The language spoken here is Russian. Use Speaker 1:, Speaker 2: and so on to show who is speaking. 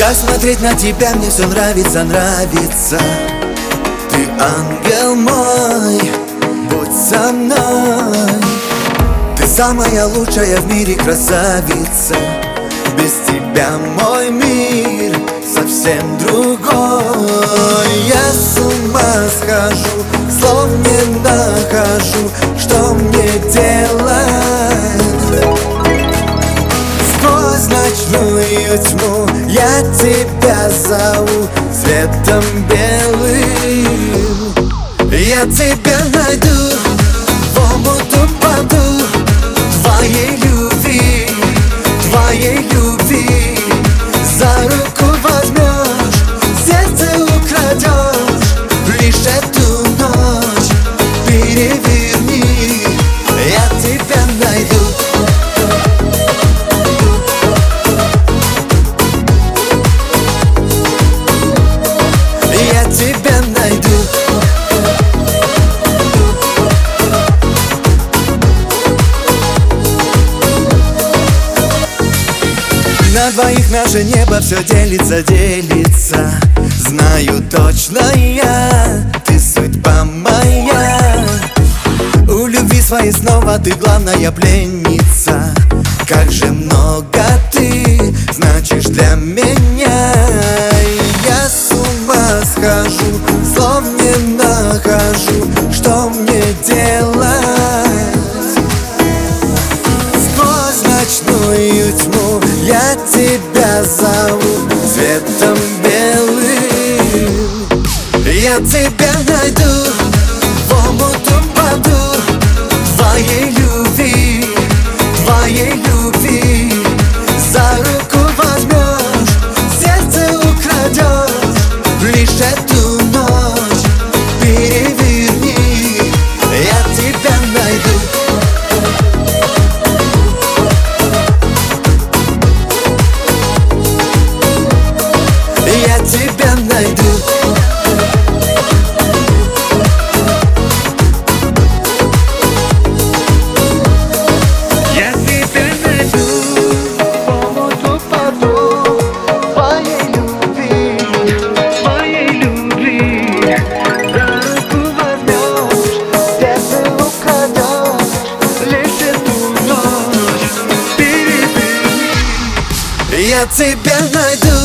Speaker 1: Так смотреть на тебя мне все нравится, нравится. Ты ангел мой, будь со мной. Ты самая лучшая в мире красавица. Без тебя мой мир совсем другой. Я с ума схожу, слов не нахожу, что мне делать. Сквозь ночную тьму я тебя зову цветом белым. Я тебя найду, в омут упаду твоей любви, твоей любви. За руку возьмешь, сердце украдешь, лишь эту ночь переверни. Я тебя найду. Я тебя найду. На двоих наше небо все делится, делится. Знаю точно я, ты судьба моя. У любви своей снова ты главная пленница. Как же много ты значишь для меня. Я с ума схожу, слов не нахожу, что мне делать. Сквозь ночную тьму я тебя зову цветом белым. Я тебя найду, в омут упаду твоей любви, твоей любви. За руку возьмешь, сердце украдешь, лишь эту ночь переверни. Я тебя найду. Я тебя найду. Я тебя найду, в омут упаду твоей любви, твоей любви. За руку возьмешь, сердце украдешь, лишь эту ночь переверни. Я тебя найду.